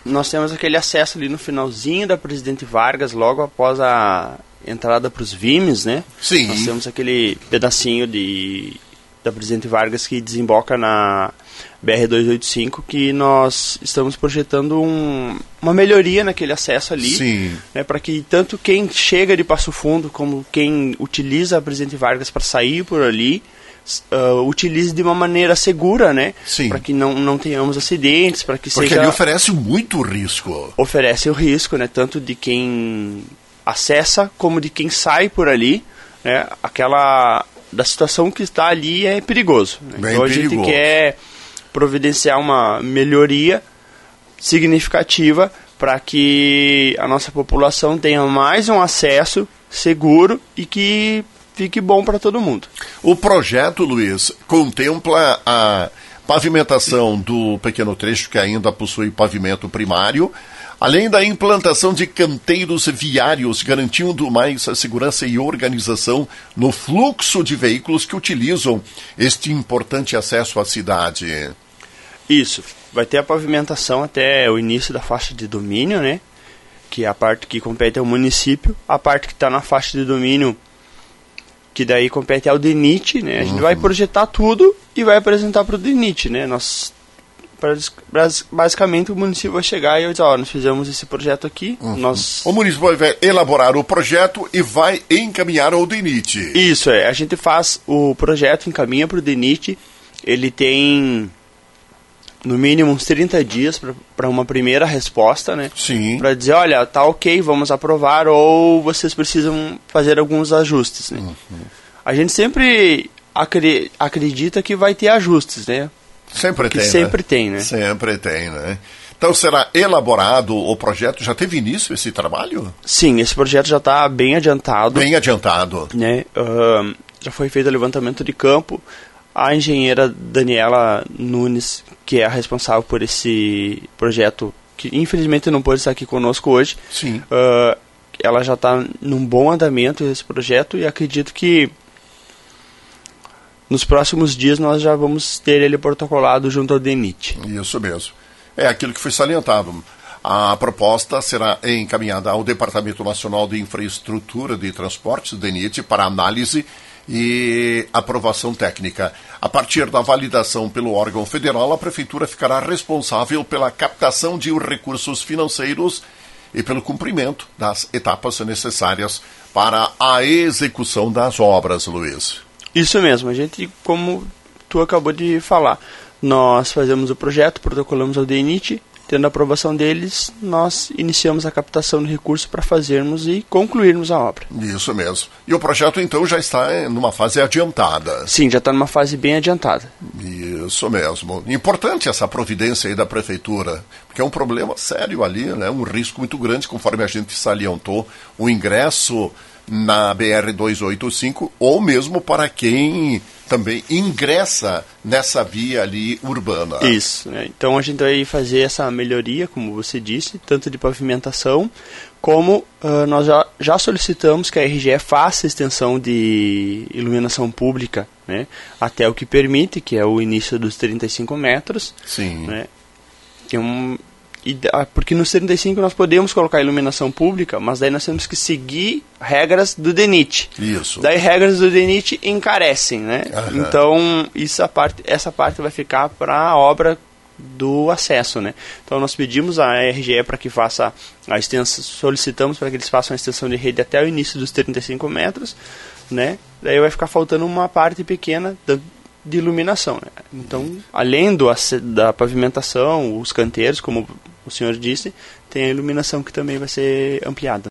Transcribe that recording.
nós temos aquele acesso ali no finalzinho da Presidente Vargas, logo após a entrada para os Vimes, né? Sim. Nós temos aquele pedacinho da Presidente Vargas que desemboca na BR-285, que nós estamos projetando uma melhoria naquele acesso ali. Sim. Né, para que tanto quem chega de Passo Fundo como quem utiliza a Presidente Vargas para sair por ali, utilize de uma maneira segura, né? Sim. Para que não tenhamos acidentes, para que Porque ali oferece muito risco. Oferece o risco, né? Tanto de quem acessa como de quem sai por ali, né? Da situação que está ali é perigoso. Né? Bem então a perigoso. gente quer providenciar uma melhoria significativa para que a nossa população tenha mais um acesso seguro e que fique bom para todo mundo. O projeto, Luiz, contempla a pavimentação do pequeno trecho que ainda possui pavimento primário, além da implantação de canteiros viários, garantindo mais a segurança e organização no fluxo de veículos que utilizam este importante acesso à cidade. Isso. Vai ter a pavimentação até o início da faixa de domínio, né? Que é a parte que compete ao município. A parte que está na faixa de domínio, que daí compete ao DENIT, né? A gente vai projetar tudo e vai apresentar para o DENIT, né? Basicamente o município vai chegar e vai dizer, nós fizemos esse projeto aqui, O município vai elaborar o projeto e vai encaminhar ao DENIT. Isso, a gente faz o projeto, encaminha para o DENIT, ele tem no mínimo uns 30 dias para uma primeira resposta, né? Sim. Para dizer, olha, tá ok, vamos aprovar, ou vocês precisam fazer alguns ajustes, né? A gente sempre acredita que vai ter ajustes, né? Sempre tem, né? Sempre tem, né? Então será elaborado o projeto, já teve início esse trabalho? Sim, esse projeto já está bem adiantado. Bem adiantado. Né? Já foi feito o levantamento de campo. A engenheira Daniela Nunes, que é a responsável por esse projeto, que infelizmente não pôde estar aqui conosco hoje, sim. Ela já está num bom andamento esse projeto e acredito que nos próximos dias nós já vamos ter ele protocolado junto ao DENIT. Isso mesmo. É aquilo que foi salientado. A proposta será encaminhada ao Departamento Nacional de Infraestrutura de Transportes, DENIT, para análise e aprovação técnica. A partir da validação pelo órgão federal, a Prefeitura ficará responsável pela captação de recursos financeiros e pelo cumprimento das etapas necessárias para a execução das obras, Luiz. Isso mesmo, a gente, como tu acabou de falar, nós fazemos o projeto, protocolamos ao DENIT, tendo a aprovação deles, nós iniciamos a captação de recursos para fazermos e concluirmos a obra. Isso mesmo. E o projeto, então, já está numa fase adiantada. Sim, já está numa fase bem adiantada. Isso mesmo. Importante essa providência aí da Prefeitura, porque é um problema sério ali, né? Um risco muito grande, conforme a gente salientou, o ingresso na BR-285, ou mesmo para quem também ingressa nessa via ali urbana. Isso, né? Então a gente vai fazer essa melhoria, como você disse, tanto de pavimentação, como nós já solicitamos que a RGE faça extensão de iluminação pública, né? Até o que permite, que é o início dos 35 metros. Sim. Né? Porque nos 35 nós podemos colocar iluminação pública, mas daí nós temos que seguir regras do DENIT. Isso. Daí regras do DENIT encarecem, né? Aham. Então essa parte vai ficar para a obra do acesso, né? Então nós pedimos à RGE para que faça a extensão, solicitamos para que eles façam a extensão de rede até o início dos 35 metros, né? Daí vai ficar faltando uma parte pequena de iluminação, né? Então, além da pavimentação, os canteiros, como o senhor disse, tem a iluminação que também vai ser ampliada.